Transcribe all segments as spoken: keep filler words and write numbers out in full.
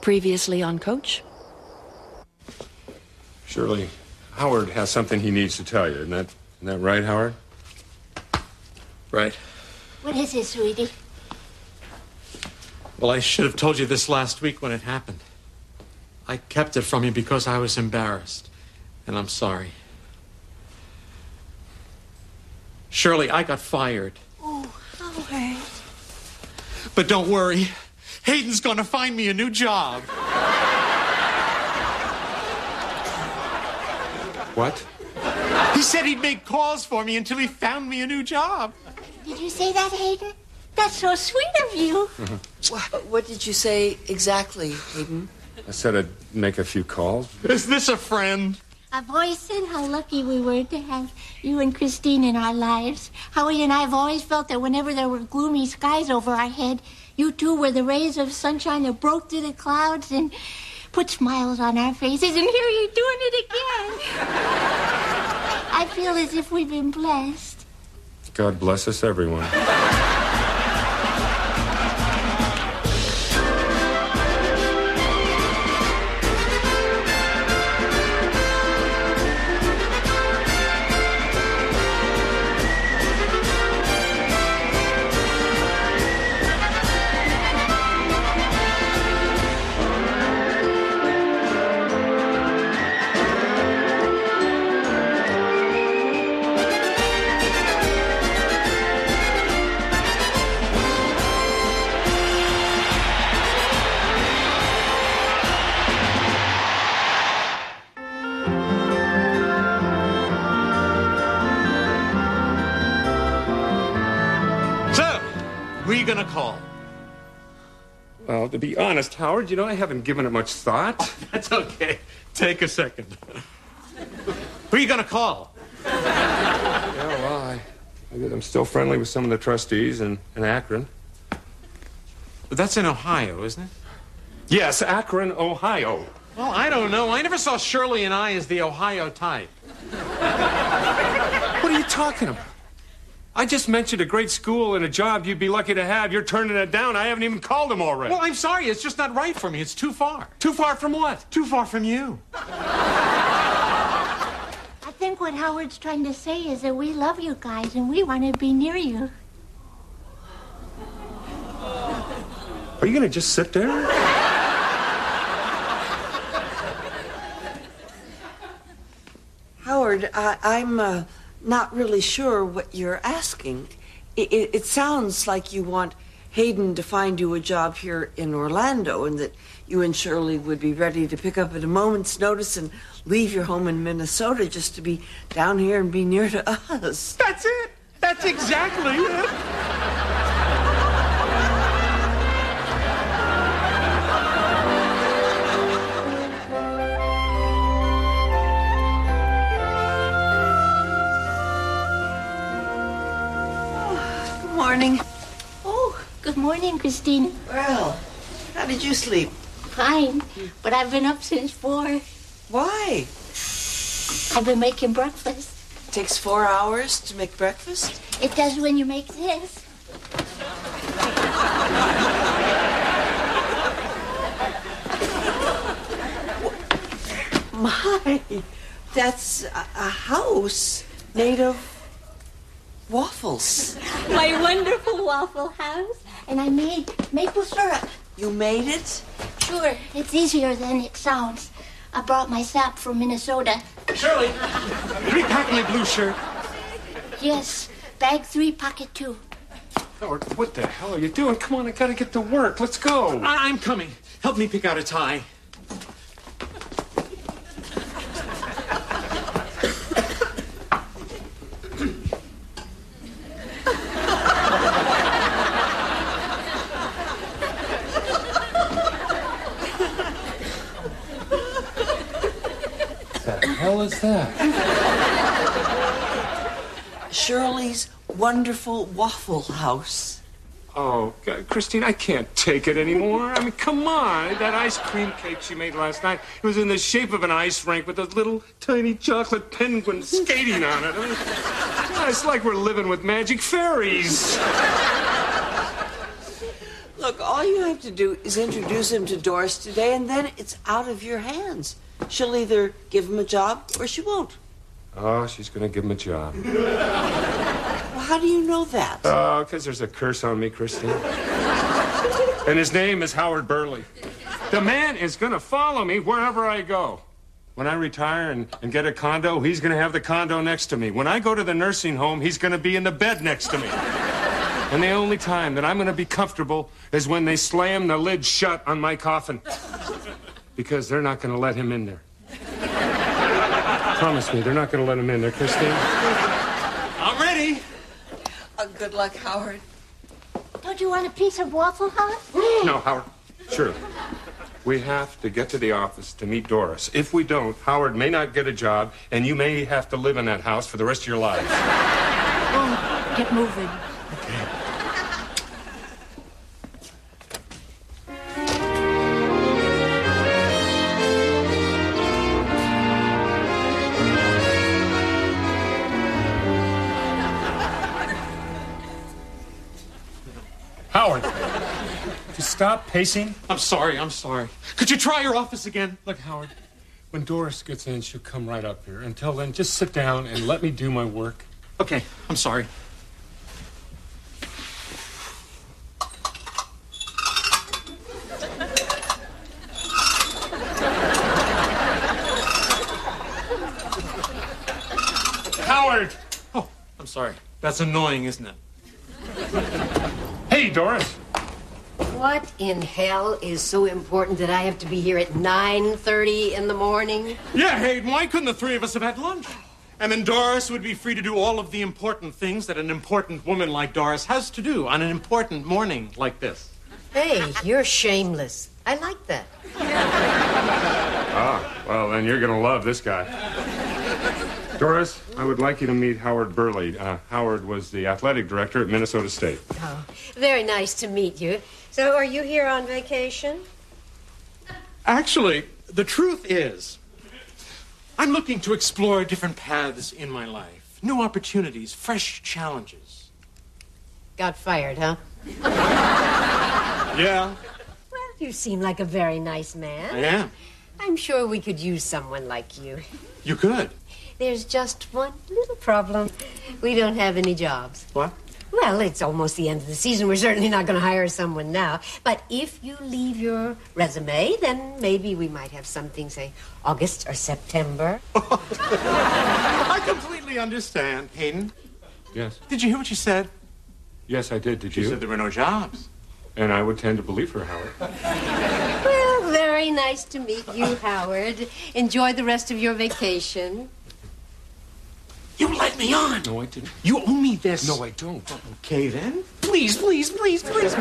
Previously on Coach? Shirley, Howard has something he needs to tell you. Isn't that, isn't that right, Howard? Right. What is it, sweetie? Well, I should have told you this last week when it happened. I kept it from you because I was embarrassed. And I'm sorry. Shirley, I got fired. Oh, Howard. But don't worry. Hayden's gonna find me a new job. What? He said he'd make calls for me until he found me a new job. Did you say that, Hayden? That's so sweet of you. Mm-hmm. What, what did you say exactly, Hayden? I said I'd make a few calls. Is this a friend? I've always said how lucky we were to have you and Christine in our lives. Howie and I have always felt that whenever there were gloomy skies over our head, you two were the rays of sunshine that broke through the clouds and put smiles on our faces. And here you're doing it again. I feel as if we've been blessed. God bless us, everyone. Who are you gonna call? Well, to be honest, Howard, you know, I haven't given it much thought. That's okay. Take a second. Who are you gonna call? Yeah, well, I, I'm still friendly with some of the trustees in, in Akron. But that's in Ohio, isn't it? Yes, Akron, Ohio. Well, I don't know. I never saw Shirley and I as the Ohio type. What are you talking about? I just mentioned a great school and a job you'd be lucky to have. You're turning it down. I haven't even called him already. Well, I'm sorry. It's just not right for me. It's too far. Too far from what? Too far from you. I think what Howard's trying to say is that we love you guys and we want to be near you. Are you going to just sit there? Howard, I, I'm uh, not really sure what you're asking. It, it, it sounds like you want Hayden to find you a job here in Orlando and that you and Shirley would be ready to pick up at a moment's notice and leave your home in Minnesota just to be down here and be near to us. That's it. That's exactly it. Morning. Oh, good morning, Christine. Well, how did you sleep? Fine, but I've been up since four. Why? I've been making breakfast. It takes four hours to make breakfast? It does when you make this. My, that's a, a house made of waffles. My wonderful waffle house. And I made maple syrup. You made it? Sure, it's easier than it sounds. I brought my sap from Minnesota. Shirley, three pack my blue shirt. Yes, bag three, pocket two. Howard, what the hell are you doing? Come on, I gotta get to work. Let's go. I- I'm coming. Help me pick out a tie. What the hell is that? Shirley's wonderful waffle house. Oh, God, Christine, I can't take it anymore. I mean, come on. That ice cream cake she made last night, it was in the shape of an ice rink with those little tiny chocolate penguins skating on it. I mean, it's like we're living with magic fairies. Look, all you have to do is introduce him to Doris today, and then it's out of your hands. She'll either give him a job or she won't. Oh, she's going to give him a job. Well, how do you know that? Oh, because there's a curse on me, Christine. And his name is Howard Burley. The man is going to follow me wherever I go. When I retire and, and get a condo, he's going to have the condo next to me. When I go to the nursing home, he's going to be in the bed next to me. And the only time that I'm going to be comfortable is when they slam the lid shut on my coffin. Because they're not going to let him in there. Promise me, they're not going to let him in there, Christine. I'm ready. Uh, good luck, Howard. Don't you want a piece of waffle, Howard? No, Howard. Sure. We have to get to the office to meet Doris. If we don't, Howard may not get a job, and you may have to live in that house for the rest of your life. Oh, get moving. Howard, to stop pacing. I'm sorry, I'm sorry. Could you try your office again? Look, Howard, when Doris gets in, she'll come right up here. Until then, just sit down and let me do my work. Okay, I'm sorry. Howard! Oh, I'm sorry. That's annoying, isn't it? Hey, Doris. What in hell is so important that I have to be here at nine thirty in the morning? Yeah, Hayden, why couldn't the three of us have had lunch? And then Doris would be free to do all of the important things that an important woman like Doris has to do on an important morning like this. Hey, you're shameless. I like that. Ah, well, then you're going to love this guy. Doris, I would like you to meet Howard Burley. Uh, Howard was the athletic director at Minnesota State. Oh, very nice to meet you. So are you here on vacation? Actually, the truth is, I'm looking to explore different paths in my life. New opportunities, fresh challenges. Got fired, huh? Yeah, Well, you seem like a very nice man. I am. I'm sure we could use someone like you. You could. There's just one little problem. We don't have any jobs. What? Well, it's almost the end of the season. We're certainly not going to hire someone now. But if you leave your resume, then maybe we might have something, say, August or September. I completely understand. Hayden, Yes. did you hear what she said? Yes, I did. Did She you? said there were no jobs. And I would tend to believe her, Howard. Well, very nice to meet you, Howard. Enjoy the rest of your vacation. You let me on. No, I didn't. You owe me this. No, I don't. Okay, then. Please, please, please, please.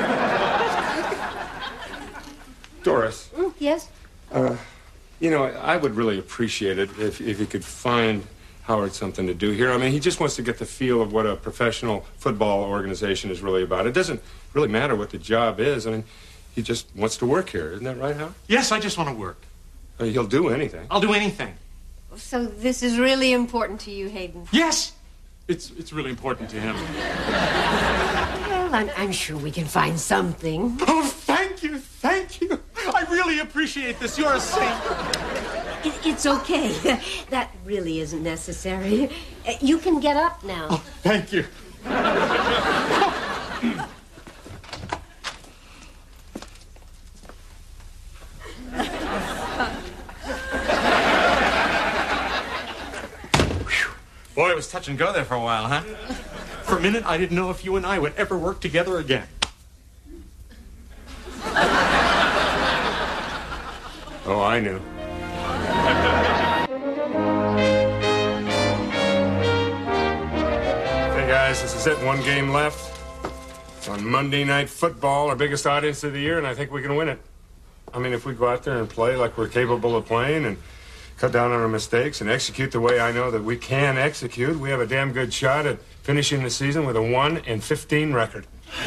Doris, Mm, yes? you know, I would really appreciate it if, if you could find Howard something to do here. I mean, he just wants to get the feel of what a professional football organization is really about. It doesn't really matter what the job is. I mean, he just wants to work here. Isn't that right, Howard? Yes, I just want to work. I mean, he'll do anything. I'll do anything. So this is really important to you, Hayden? Yes. It's it's really important to him. Well, I'm, I'm sure we can find something. Oh, thank you, thank you. I really appreciate this. You're a saint. It, it's okay. That really isn't necessary. Uh, You can get up now. Oh, thank you. Boy, it was touch and go there for a while, huh? For a minute, I didn't know if you and I would ever work together again. Oh, I knew. Hey, guys, this is it. One game left. It's on Monday Night Football, our biggest audience of the year, and I think we can win it. I mean, if we go out there and play like we're capable of playing and cut down on our mistakes and execute the way I know that we can execute, we have a damn good shot at finishing the season with a one and fifteen record.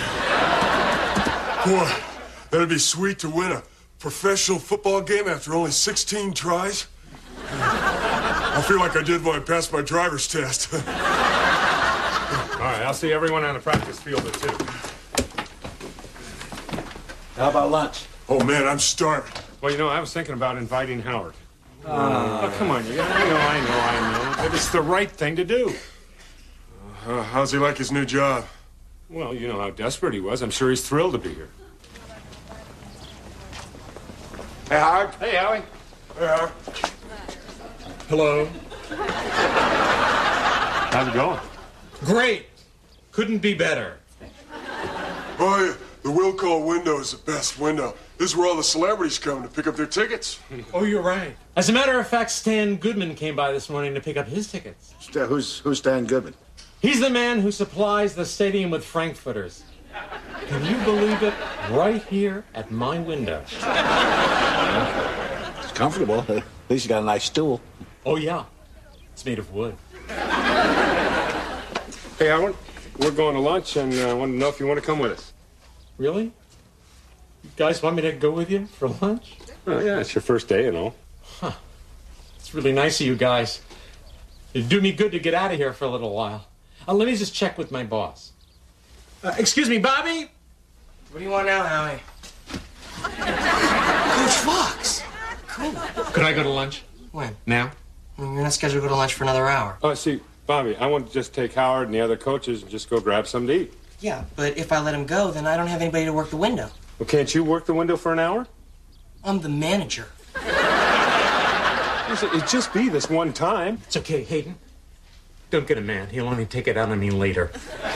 Boy, that'd be sweet to win a professional football game after only sixteen tries. I feel like I did when I passed my driver's test. All right, I'll see everyone on the practice field at two. How about lunch? Oh, man, I'm starving. Well, you know, I was thinking about inviting Howard. Uh, oh, come on, you. I know, I know, I know. But it's the right thing to do. Uh, how's he like his new job? Well, you know how desperate he was. I'm sure he's thrilled to be here. Hey, Howard. Hey, Howie. Hey, Howard. Hello. How's it going? Great. Couldn't be better. Boy, the will call window is the best window. This is where all the celebrities come to pick up their tickets. Oh, you're right. As a matter of fact, Stan Goodman came by this morning to pick up his tickets. St- who's, who's Stan Goodman? He's the man who supplies the stadium with frankfurters. Can you believe it? Right here at my window. It's comfortable. At least you got a nice stool. Oh, yeah. It's made of wood. Hey, Howard. We're going to lunch, and I uh, want to know if you want to come with us. Really? You guys want me to go with you for lunch? Oh, yeah, it's your first day and all. Huh. It's really nice of you guys. It'd do me good to get out of here for a little while. Uh, let me just check with my boss. Uh, excuse me, Bobby? What do you want now, Howie? Coach Fox. Cool. Could I go to lunch? When? Now? Well, you're not scheduled to go to lunch for another hour. Oh, see, Bobby, I want to just take Howard and the other coaches and just go grab something to eat. Yeah, but if I let him go, then I don't have anybody to work the window. Well, can't you work the window for an hour? I'm the manager. Listen, it'd just be this one time. It's okay, Hayden. Don't get a man. He'll only take it out on me later.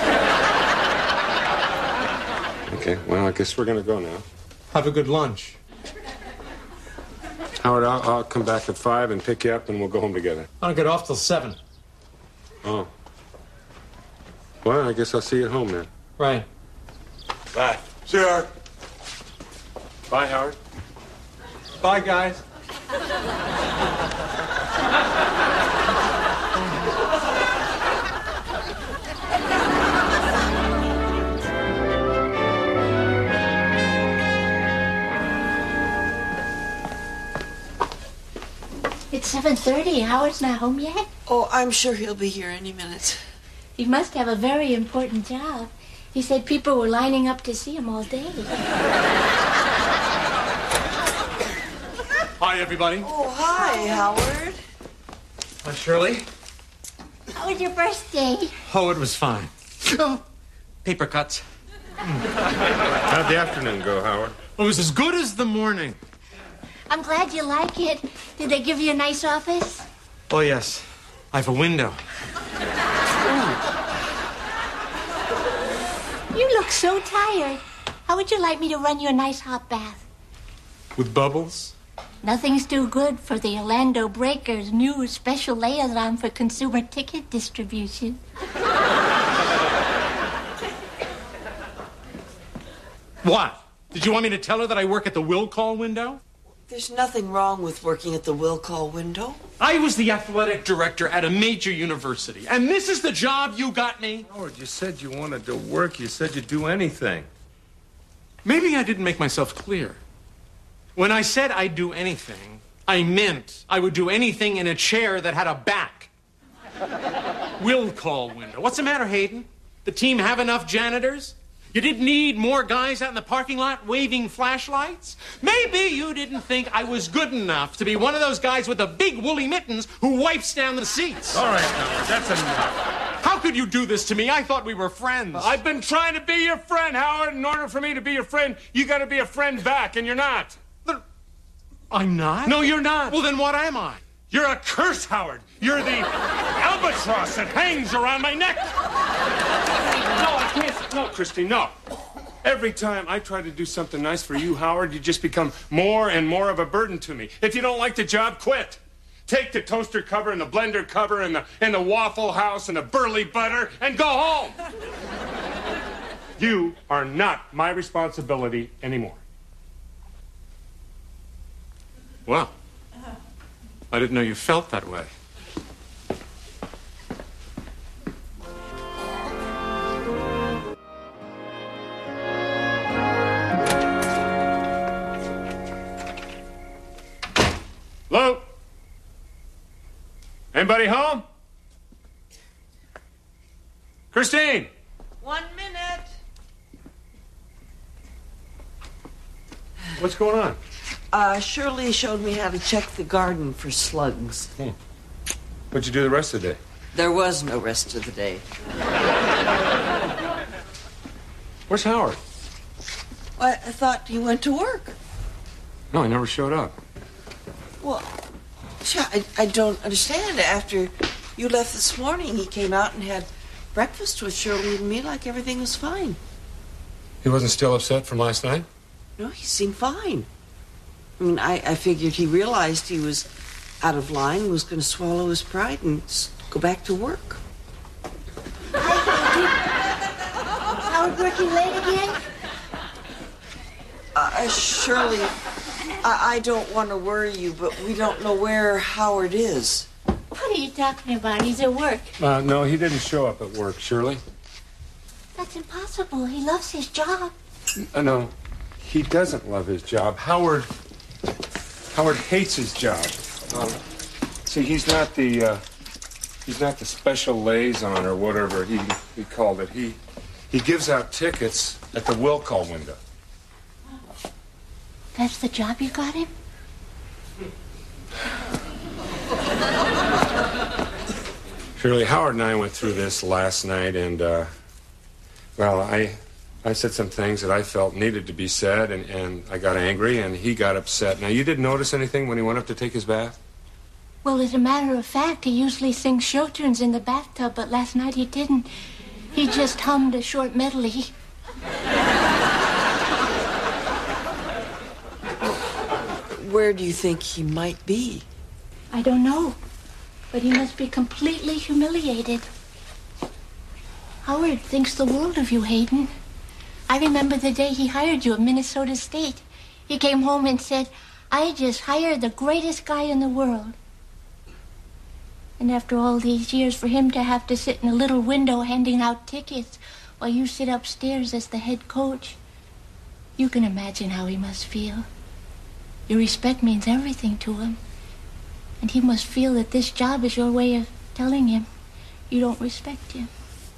Okay, well, I guess we're going to go now. Have a good lunch. Howard, I'll, I'll come back at five and pick you up, and we'll go home together. I don't get off till seven. Oh. Well, I guess I'll see you at home then. Right. Bye. See you, Howard. Bye, Howard. Bye, guys. It's seven thirty. Howard's not home yet? Oh, I'm sure he'll be here any minute. He must have a very important job. He said people were lining up to see him all day. Hi, everybody. Oh, hi, Howard. Hi, Shirley. How was your birthday? Oh, it was fine. Paper cuts. How'd the afternoon go, Howard? It was as good as the morning. I'm glad you like it. Did they give you a nice office? Oh, yes. I have a window. You look so tired. How would you like me to run you a nice hot bath? With bubbles? Nothing's too good for the Orlando Breakers' new special liaison for consumer ticket distribution. What? Did you want me to tell her that I work at the will call window? There's nothing wrong with working at the will call window. I was the athletic director at a major university, and this is the job you got me? Howard, you said you wanted to work. You said you'd do anything. Maybe I didn't make myself clear. When I said I'd do anything, I meant I would do anything in a chair that had a back. Will call window. What's the matter, Hayden? The team have enough janitors? You didn't need more guys out in the parking lot waving flashlights? Maybe you didn't think I was good enough to be one of those guys with the big woolly mittens who wipes down the seats. All right, Howard, that's enough. How could you do this to me? I thought we were friends. I've been trying to be your friend, Howard. In order for me to be your friend, you got to be a friend back, and you're not. I'm not? No, you're not. Well, then what am I? You're a curse, Howard. You're the albatross that hangs around my neck. No, I can't. No, Christy, no. Every time I try to do something nice for you, Howard, you just become more and more of a burden to me. If you don't like the job, quit. Take the toaster cover and the blender cover and the, and the Waffle House and the Burley butter and go home. You are not my responsibility anymore. Well, I didn't know you felt that way. Hello? Anybody home? Christine! One minute. What's going on? Uh, Shirley showed me how to check the garden for slugs. Hmm. What'd you do the rest of the day? There was no rest of the day. Where's Howard? Well, I thought he went to work. No, he never showed up. Well, I, I don't understand. After you left this morning, he came out and had breakfast with Shirley and me like everything was fine. He wasn't still upset from last night? No, he seemed fine. I mean, I, I figured he realized he was out of line, was going to swallow his pride and s- go back to work. Howard working late again? Uh, Shirley, I, I don't want to worry you, but we don't know where Howard is. What are you talking about? He's at work. Uh, no, he didn't show up at work, Shirley. That's impossible. He loves his job. Uh, no, he doesn't love his job. Howard, Howard hates his job. Um, see, he's not the, uh, he's not the special liaison or whatever he, he called it. He, he gives out tickets at the will call window. That's the job you got him? Shirley, Howard and I went through this last night, and, uh, well, I, I said some things that I felt needed to be said, and, and I got angry, and he got upset. Now, you didn't notice anything when he went up to take his bath? Well, as a matter of fact, he usually sings show tunes in the bathtub, but last night he didn't. He just hummed a short medley. Where do you think he might be? I don't know, but he must be completely humiliated. Howard thinks the world of you, Hayden. I remember the day he hired you at Minnesota State. He came home and said, I just hired the greatest guy in the world. And after all these years, for him to have to sit in a little window handing out tickets while you sit upstairs as the head coach, you can imagine how he must feel. Your respect means everything to him. And he must feel that this job is your way of telling him you don't respect him.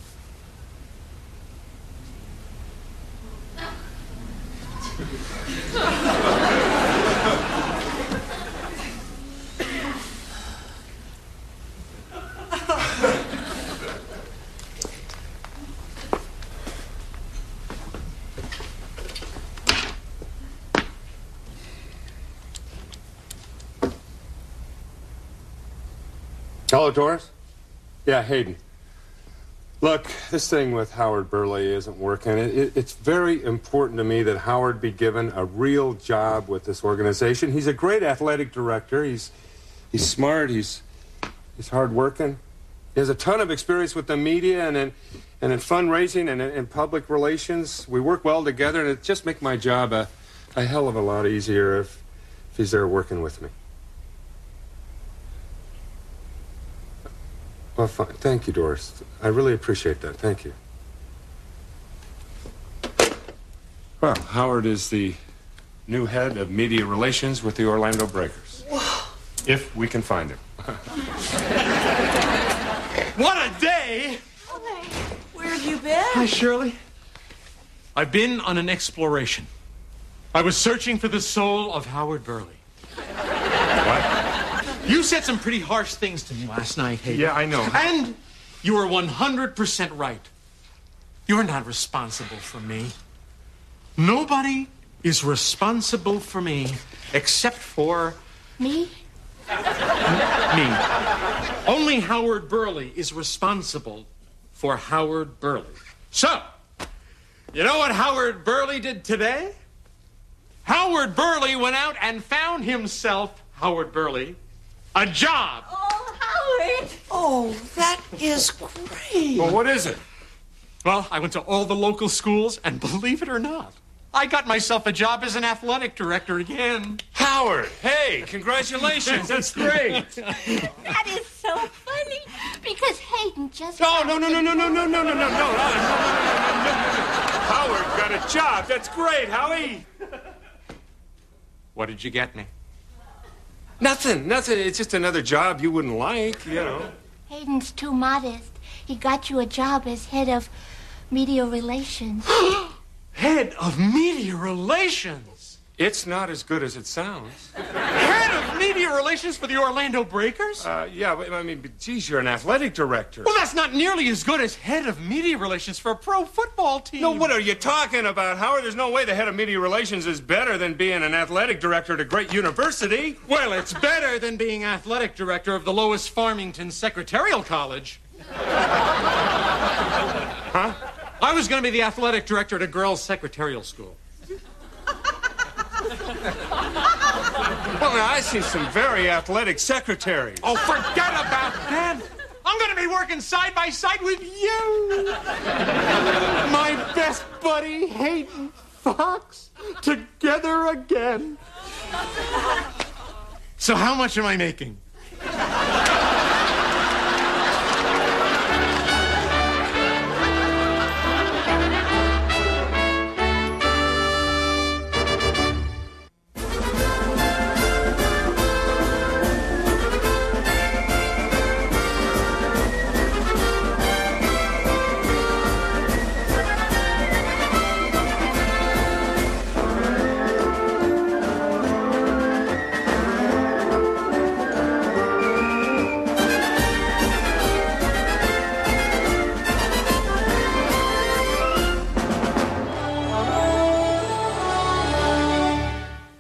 Hello, Doris? Yeah, Hayden. Look, this thing with Howard Burley isn't working. It, it, it's very important to me that Howard be given a real job with this organization. He's a great athletic director. He's he's smart. He's he's hardworking. He has a ton of experience with the media and in and in fundraising and in, in public relations. We work well together, and it just make my job a, a hell of a lot easier if, if he's there working with me. Well, fine. Thank you, Doris. I really appreciate that. Thank you. Well, Howard is the new head of media relations with the Orlando Breakers. Whoa. If we can find him. What a day! Where have you been? Hi, Shirley. I've been on an exploration. I was searching for the soul of Howard Burley. What? You said some pretty harsh things to me last night, Hayden. Yeah, I know. And you were one hundred percent right. You're not responsible for me. Nobody is responsible for me except for... Me? Me. Only Howard Burley is responsible for Howard Burley. So, you know what Howard Burley did today? Howard Burley went out and found himself, Howard Burley, a job. Oh, Howard! Oh, that is great. Well, what is it? Well, I went to all the local schools, and believe it or not, I got myself a job as an athletic director again. Howard, hey, congratulations. That's great. That is so funny, because Hayden just... No, no, no, no, no, no, no, no, no, no, no, no, no, no, no, no. Howard got a job. That's great, Howie. What did you get me? Nothing, nothing. It's just another job you wouldn't like, you know. Hayden's too modest. He got you a job as head of media relations. Head of media relations? It's not as good as it sounds. Head of media relations for the Orlando Breakers? Uh, yeah, but, I mean, but, geez, you're an athletic director. Well, that's not nearly as good as head of media relations for a pro football team. No, what are you talking about, Howard? There's no way the head of media relations is better than being an athletic director at a great university. Well, it's better than being athletic director of the Lois Farmington Secretarial College. Huh? I was going to be the athletic director at a girls' secretarial school. Well, now, I see some very athletic secretaries. Oh, forget about that. I'm going to be working side by side with you. My best buddy, Hayden Fox. Together again. So how much am I making?